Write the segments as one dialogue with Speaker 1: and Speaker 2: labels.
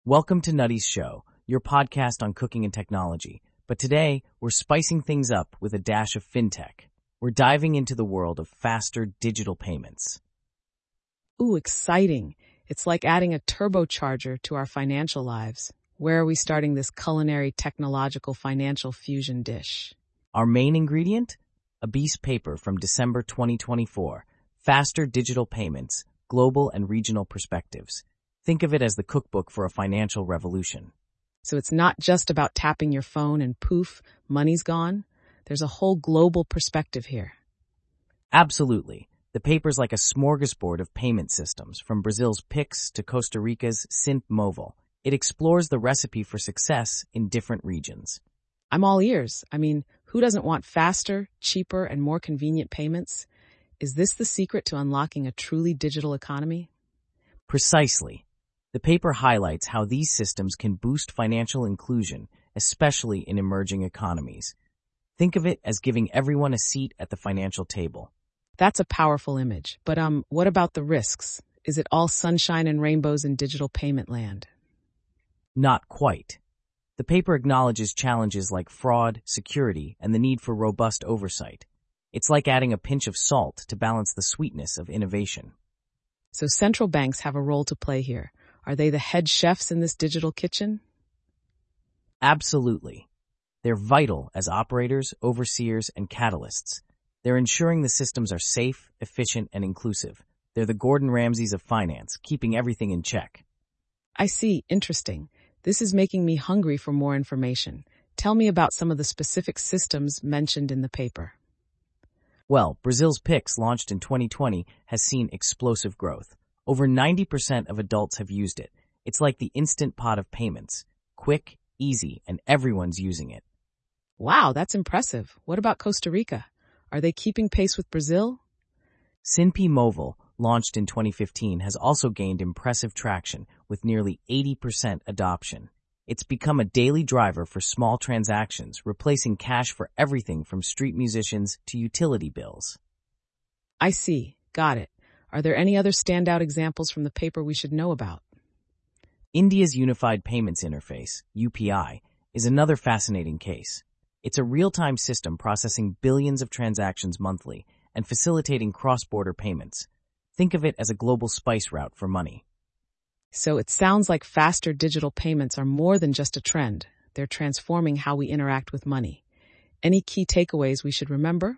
Speaker 1: Welcome to Nutty's Show, your podcast on cooking and technology. But today, we're spicing things up with a dash of fintech. We're diving into the world of faster digital payments.
Speaker 2: Ooh, exciting. It's like adding a turbocharger to our financial lives. Where are we starting this culinary, technological, financial fusion dish?
Speaker 1: Our main ingredient? A Beast paper from December 2024. Faster digital payments, global and regional perspectives. Think of it as the cookbook for a financial revolution.
Speaker 2: So it's not just about tapping your phone and poof, money's gone. There's a whole global perspective here.
Speaker 1: Absolutely. The paper's like a smorgasbord of payment systems, from Brazil's Pix to Costa Rica's Synth Mobile. It explores the recipe for success in different regions.
Speaker 2: I'm all ears. Who doesn't want faster, cheaper, and more convenient payments? Is this the secret to unlocking a truly digital economy?
Speaker 1: Precisely. The paper highlights how these systems can boost financial inclusion, especially in emerging economies. Think of it as giving everyone a seat at the financial table.
Speaker 2: That's a powerful image. But what about the risks? Is it all sunshine and rainbows in digital payment land?
Speaker 1: Not quite. The paper acknowledges challenges like fraud, security, and the need for robust oversight. It's like adding a pinch of salt to balance the sweetness of innovation.
Speaker 2: So central banks have a role to play here. Are they the head chefs in this digital kitchen?
Speaker 1: Absolutely. They're vital as operators, overseers, and catalysts. They're ensuring the systems are safe, efficient, and inclusive. They're the Gordon Ramsays of finance, keeping everything in check.
Speaker 2: I see. Interesting. This is making me hungry for more information. Tell me about some of the specific systems mentioned in the paper.
Speaker 1: Well, Brazil's Pix, launched in 2020, has seen explosive growth. Over 90% of adults have used it. It's like the instant pot of payments. Quick, easy, and everyone's using it.
Speaker 2: Wow, that's impressive. What about Costa Rica? Are they keeping pace with Brazil?
Speaker 1: Synth Mobile, launched in 2015, has also gained impressive traction with nearly 80% adoption. It's become a daily driver for small transactions, replacing cash for everything from street musicians to utility bills.
Speaker 2: I see. Got it. Are there any other standout examples from the paper we should know about?
Speaker 1: India's Unified Payments Interface, UPI, is another fascinating case. It's a real-time system processing billions of transactions monthly and facilitating cross-border payments. Think of it as a global spice route for money.
Speaker 2: So it sounds like faster digital payments are more than just a trend. They're transforming how we interact with money. Any key takeaways we should remember?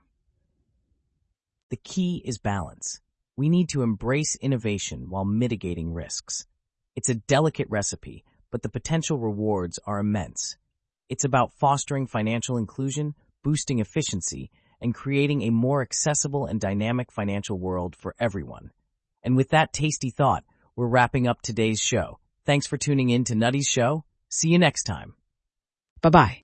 Speaker 1: The key is balance. We need to embrace innovation while mitigating risks. It's a delicate recipe, but the potential rewards are immense. It's about fostering financial inclusion, boosting efficiency, and creating a more accessible and dynamic financial world for everyone. And with that tasty thought, we're wrapping up today's show. Thanks for tuning in to Nutty's Show. See you next time.
Speaker 2: Bye-bye.